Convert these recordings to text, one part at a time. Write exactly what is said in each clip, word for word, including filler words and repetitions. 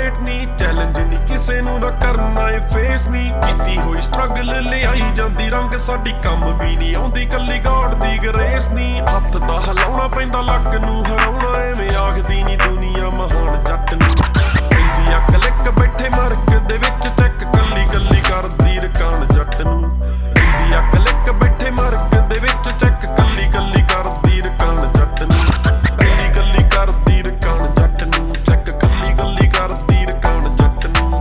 Wait ਨੀ, challenge ਨੀ ਕਿਸੇ ਨੂੰ ਨਾ ਕਰਨਾ ਏ ਫੇਸ ਨੀ। ਕੀਤੀ ਹੋਈ ਸਟਰਗਲ ਲਿਆਈ ਜਾਂਦੀ ਰੰਗ, ਸਾਡੀ ਕੰਮ ਵੀ ਨਹੀਂ ਆਉਂਦੀ ਕੱਲੀ ਗॉड ਦੀ ਗਰੇਸ ਨੀ। ਹੱਥ ਤਾਂ ਹਿਲਾਉਣਾ ਪੈਂਦਾ ਲੱਕ ਨੂੰ ਹਰਾਉਣਾ, ਐਵੇਂ ਆਖਦੀ ਨੀ ਦੁਨੀਆ ਮਹਾਨ ਜੱਟ ਨੂੰ। ਪੈਂਦੀ ਆ ਕਲਿੱਕ ਬੈਠੇ ਮਰਕ ਦੇ ਵਿੱਚ ਚੈੱਕ, ਕੱਲੀ ਕੱਲੀ ਕਰਦੀ ਰਕਾਨ ਜੱਟ ਨੂੰ। ਪੈਂਦੀ ਆ ਕਲਿੱਕ ਬੈਠੇ ਮਰਕ ਦੇ ਵਿੱਚ ਚੈੱਕ, ਕੱਲੀ ਕੱਲੀ ਕਰਦੀ ਰਕਾਨ ਜੱਟ ਨੂੰ। ਕੱਲੀ ਕੱਲੀ ਕਰਦੀ ਰਕਾਨ ਜੱਟ ਨੂੰ, ਚੈੱਕ ਕੱਲੀ ਕੱਲੀ ਕਰਦੀ ਰਕਾਨ ਜੱਟ ਨੂੰ।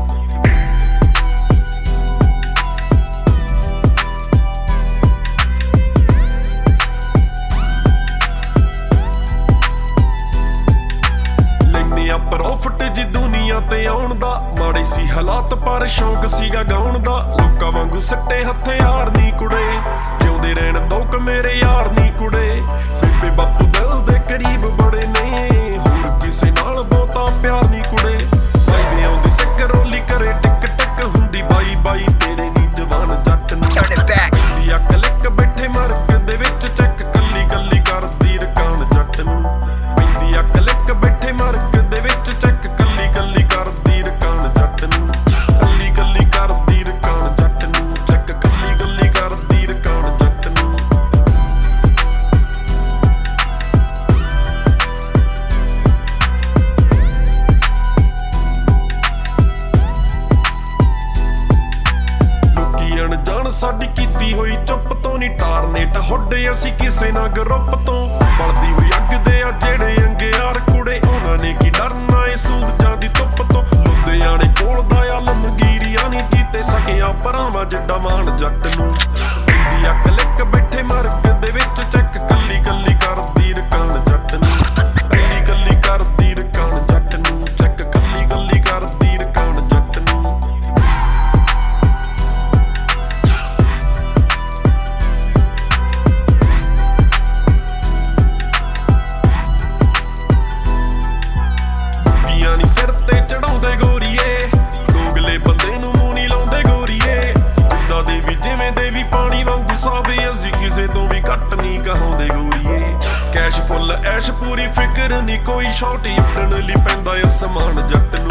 ਲੈਨੇ ਆ ਪ੍ਰੋਫਿਟ ਜੀ ਦੁਨੀਆ ਤੇ ਆਉਣ ਦਾ, ਮਾੜੇ ਸੀ ਹਾਲਾਤ ਪਰ ਸ਼ੌਂਕ ਸੀਗਾ ਗਾਉਣ ਦਾ। ਲੋਕਾਂ ਵਾਂਗੂ ਸੱਟੇ ਹਥਿਆਰ ਨੀ ਕੁੜੇ, ਜਿਉਂਦੇ ਰਹਿਣ ਦੁੱਖ ਮੇਰੇ ਯਾਰ ਨੀ ਕੁੜੇ। ਬੇਬੇ ਬਾਪੂ ਦਿਲ ਦੇ ਕਰੀਬ ਬੜੇ ਨੇ, ਹੋਰ ਕਿਸੇ ਨਾਲ ਬਹੁਤਾ ਪਿਆਰ ਨੀ ਕੁੜੇ। ਬਾਈ ਆਉਂਦੀ ਸਿੱਕ ਰੋਲੀ ਕਰੇ ਟਿਕ ਟਿਕ, ਹੁੰਦੀ ਬਾਈ ਬਾਈ ਤੇਰੇ ਨੀ ਜਵਾਨ ਜੱਟ ਨੂੰ। ਹੁੰਦੀ ਅੱਕ ਲਿਕ ਬੈਠੇ ਮਰਕ ਦੇ ਵਿੱਚ ਚੈੱਕ, ਕੱਲੀ ਕੱਲੀ ਕਰਦੀ ਰਕਾਨ ਜੱਟ ਨੂੰ। ਪੈਂਦੀ ਅੱਕ ਲਿਕ ਬੈਠੇ ਮਰਕ ਦੇ ਵਿੱਚ ਚੈੱਕ, ਕੱਲੀ ਕੱਲੀ ਕਰਦੀ ਰਕਾਨ ਜੱਟ ਨੂੰ। ਕੱਲੀ ਕੱਲੀ ਕਰਦੀ ਰਕਾਨ ਜੱਟ ਨੂੰ, ਚੈੱਕ ਕੱਲੀ ਕੱਲੀ ਕਰਦੀ ਰਕਾਨ ਜੱਟ ਨੂੰ। ਲੋਕੀ ਅਣਜਾਣ ਸਾਡੀ ਕੀਤੀ ਹੋਈ ਚੁੱਪ ਤੋਂ ਨੀ ਟਾਰਨੇ ਟਹੁੱਡੇ ਅਸੀਂ ਕਿਸੇ ਨਾ ਗਰੁੱਪ ਤੋਂ। ਬਲਦੀ ਹੋਈ ਅੱਗ ਦੇ ਆ ਜਿਹੜੇ ਅੰਗਿਆਰ ਕੁੜੇ, ਉਹਨਾਂ ਨੇ ਕੀ ਡਰਨਾ ਏ ਸੂਰਜਾਂ ਦੀ ਧੁੱਪ ਤੋਂ। ਲੁਧਿਆਣੇ ਕੋਲ ਦਾ ਆ ਲੰਮਗੀਰੀਆ ਨੀ, ਜੀਤੇ ਸਕਿਆ ਭਰਾਵਾਂ ਜਿੱਡਾ ਮਾਣ ਜੱਟ ਨੂੰ। ਪੈਂਦੀ ਅੱਕ ਲਿਕ ਬੈਠੇ ਮਰਕ ਦੇ ਵਿੱਚ ਚੈੱਕ, ਕੱਲੀ ਕੱਲੀ ਕਰਦੀ ਰਕਾਨ ਜੱਟ ਨੂੰ। ਕੱਲੀ ਕੱਲੀ ਕਰਦੀ ਰਕਾਨ ਜੱਟ ਨੂੰ, ਚੈੱਕ ਕੱਲੀ ਕੱਲੀ ਕਰਦੀ ਰਕਾਨ ਜੱਟ ਨੂੰ। ਬੁੱਢੀਆਂ ਨੀ ਸਿਰ ਤੇ ਚੜਾਉਂਦੇ ਗੋਰੀਏ, ਦੋਗਲੇ ਬੰਦੇ ਨੂੰ ਮੂੰਹ ਨੀ ਲਾਉਂਦੇ ਗੋਰੀਏ। ਜਿੱਦਾਂ ਦੇ ਵੀ ਜਿਵੇਂ ਦੇ ਵੀ ਪਾਣੀ ਵਾਂਗੂ ਸਾਵੇ, ਅਸੀਂ ਕਿਸੇ ਤੋਂ ਵੀ ਘੱਟ ਨੀ ਕਹਾਉਂਦੇ ਗੋਰੀਏ। ਕੈਸ਼ ਫੁੱਲ ਐਸ਼ ਪੂਰੀ ਫਿਕਰ ਨੀ ਕੋਈ, ਸ਼ੌਟ ਉੱਡਣ ਲਈ ਪੈਂਦਾ ਅਸਮਾਨ ਜੱਟ ਨੂੰ।